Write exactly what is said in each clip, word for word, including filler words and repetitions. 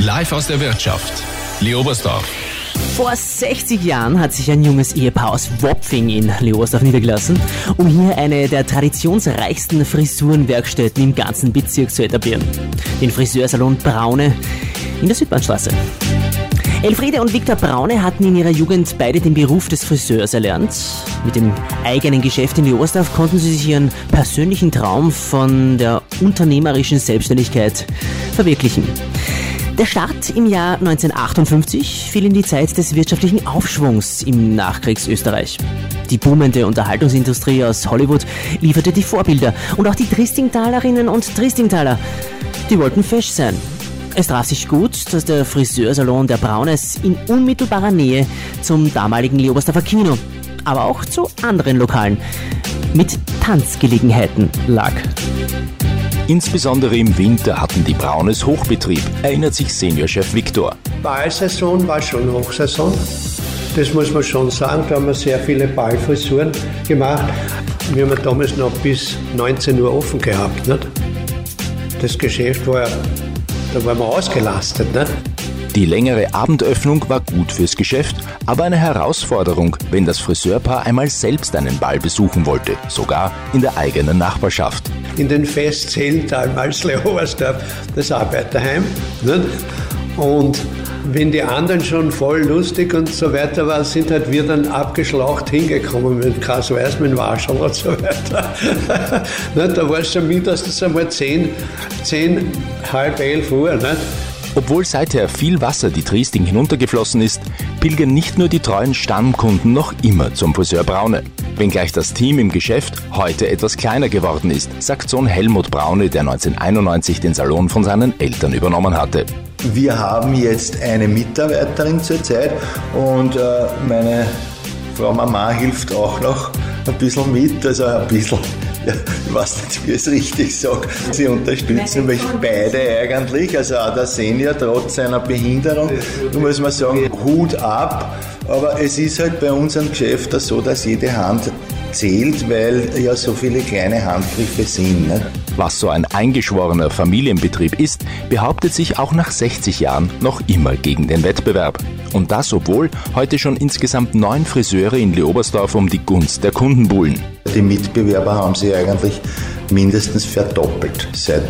Live aus der Wirtschaft. Leobersdorf. Vor sechzig Jahren hat sich ein junges Ehepaar aus Wopfing in Leobersdorf niedergelassen, um hier eine der traditionsreichsten Frisurenwerkstätten im ganzen Bezirk zu etablieren. Den Friseursalon Braune in der Südbahnstraße. Elfriede und Viktor Braune hatten in ihrer Jugend beide den Beruf des Friseurs erlernt. Mit dem eigenen Geschäft in Leobersdorf konnten sie sich ihren persönlichen Traum von der unternehmerischen Selbstständigkeit verwirklichen. Der Start im Jahr neunzehnhundertachtundfünfzig fiel in die Zeit des wirtschaftlichen Aufschwungs im Nachkriegsösterreich. Die boomende Unterhaltungsindustrie aus Hollywood lieferte die Vorbilder und auch die Triestingtalerinnen und Triestingtaler, die wollten fesch sein. Es traf sich gut, dass der Friseursalon der Braunes in unmittelbarer Nähe zum damaligen Leobersdorfer Kino, aber auch zu anderen Lokalen mit Tanzgelegenheiten lag. Insbesondere im Winter hatten die Braunes Hochbetrieb, erinnert sich Seniorchef Viktor. Ballsaison war schon Hochsaison, das muss man schon sagen. Da haben wir sehr viele Ballfrisuren gemacht. Wir haben damals noch bis neunzehn Uhr offen gehabt. Nicht? Das Geschäft war, da waren wir ausgelastet. Nicht? Die längere Abendöffnung war gut fürs Geschäft, aber eine Herausforderung, wenn das Friseurpaar einmal selbst einen Ball besuchen wollte, sogar in der eigenen Nachbarschaft. In den Festzellen damals Leobersdorf, das Arbeiterheim. Nicht? Und wenn die anderen schon voll lustig und so weiter waren, sind halt wir dann abgeschlacht hingekommen mit Kass Weiß, mit Warschau und so weiter. Da war es schon mindestens einmal zehn, zehn, halb elf Uhr. Nicht? Obwohl seither viel Wasser die Triesting hinuntergeflossen ist, pilgern nicht nur die treuen Stammkunden noch immer zum Friseur Braune. Wenngleich das Team im Geschäft heute etwas kleiner geworden ist, sagt Sohn Helmut Braune, der neunzehnhunderteinundneunzig den Salon von seinen Eltern übernommen hatte. Wir haben jetzt eine Mitarbeiterin zurzeit und äh, meine Frau Mama hilft auch noch ein bisschen mit, also ein bisschen. Ja, ich weiß nicht, wie ich es richtig sage. Sie unterstützen mich beide eigentlich, also auch der Senior trotz seiner Behinderung. Da muss man sagen, Hut ab. Aber es ist halt bei unserem Geschäft so, dass jede Hand zählt, weil ja so viele kleine Handgriffe sind. Ne? Was so ein eingeschworener Familienbetrieb ist, behauptet sich auch nach sechzig Jahren noch immer gegen den Wettbewerb. Und das, obwohl heute schon insgesamt neun Friseure in Leobersdorf um die Gunst der Kunden buhlen. Die Mitbewerber haben sich eigentlich mindestens verdoppelt seit,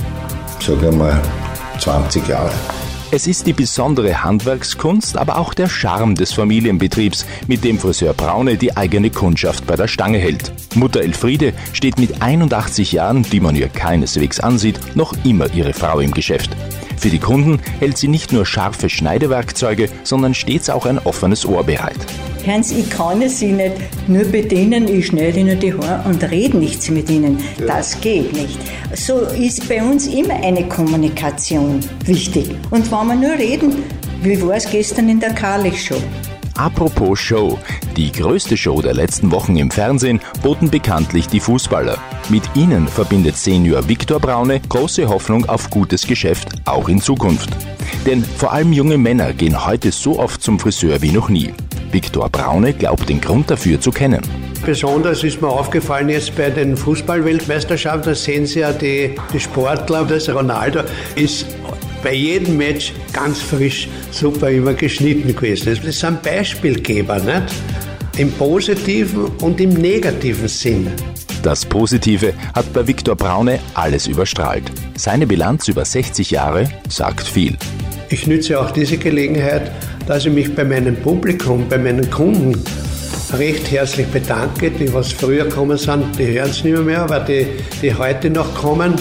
sagen wir mal, zwanzig Jahren. Es ist die besondere Handwerkskunst, aber auch der Charme des Familienbetriebs, mit dem Friseur Braune die eigene Kundschaft bei der Stange hält. Mutter Elfriede steht mit einundachtzig Jahren, die man ihr keineswegs ansieht, noch immer ihre Frau im Geschäft. Für die Kunden hält sie nicht nur scharfe Schneidewerkzeuge, sondern stets auch ein offenes Ohr bereit. Hans, ich kann sie nicht nur bedienen, ich schneide ihnen die Haare und rede nichts mit ihnen. Das geht nicht. So ist bei uns immer eine Kommunikation wichtig. Und wenn wir nur reden, wie war es gestern in der Karlich-Show? Apropos Show. Die größte Show der letzten Wochen im Fernsehen boten bekanntlich die Fußballer. Mit ihnen verbindet Senior Viktor Braune große Hoffnung auf gutes Geschäft, auch in Zukunft. Denn vor allem junge Männer gehen heute so oft zum Friseur wie noch nie. Viktor Braune glaubt den Grund dafür zu kennen. Besonders ist mir aufgefallen jetzt bei den Fußball-Weltmeisterschaften, da sehen Sie ja die, die Sportler, das Ronaldo ist bei jedem Match ganz frisch, super immer geschnitten gewesen. Das sind Beispielgeber, nicht? Im positiven und im negativen Sinn. Das Positive hat bei Viktor Braune alles überstrahlt. Seine Bilanz über sechzig Jahre sagt viel. Ich nütze auch diese Gelegenheit, dass ich mich bei meinem Publikum, bei meinen Kunden recht herzlich bedanke, die was früher gekommen sind, die hören es nicht mehr, aber die, die heute noch kommen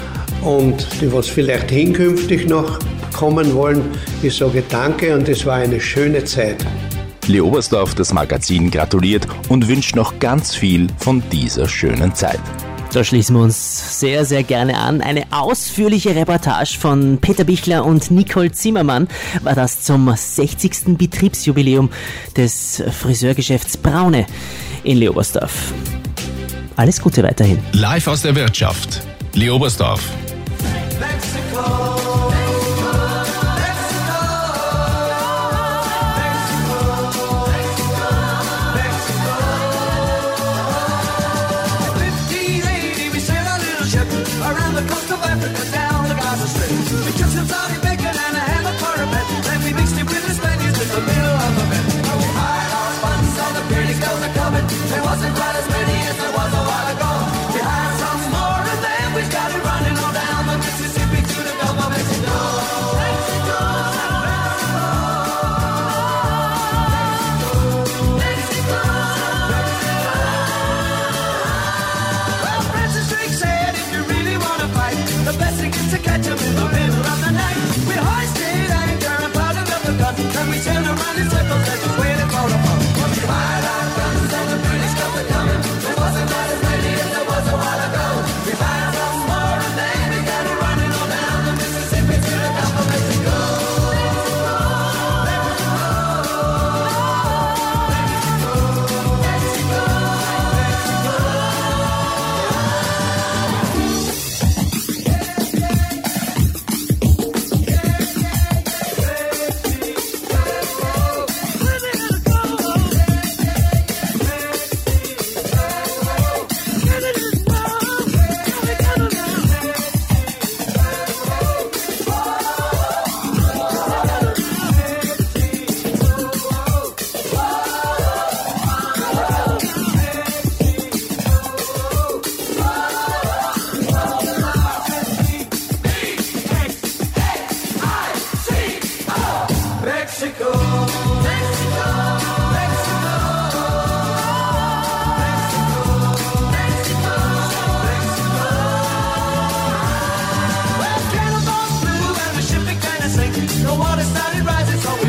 und die was vielleicht hinkünftig noch kommen wollen. Ich sage danke und es war eine schöne Zeit. Leobersdorf, das Magazin, gratuliert und wünscht noch ganz viel von dieser schönen Zeit. Da schließen wir uns sehr, sehr gerne an. Eine ausführliche Reportage von Peter Bichler und Nicole Zimmermann war das zum sechzigsten Betriebsjubiläum des Friseurgeschäfts Braune in Leobersdorf. Alles Gute weiterhin. Live aus der Wirtschaft. Leobersdorf. Around the coast of Africa, down the Gaza Strip. We took some Saudi bacon and a hammer The water started rising, so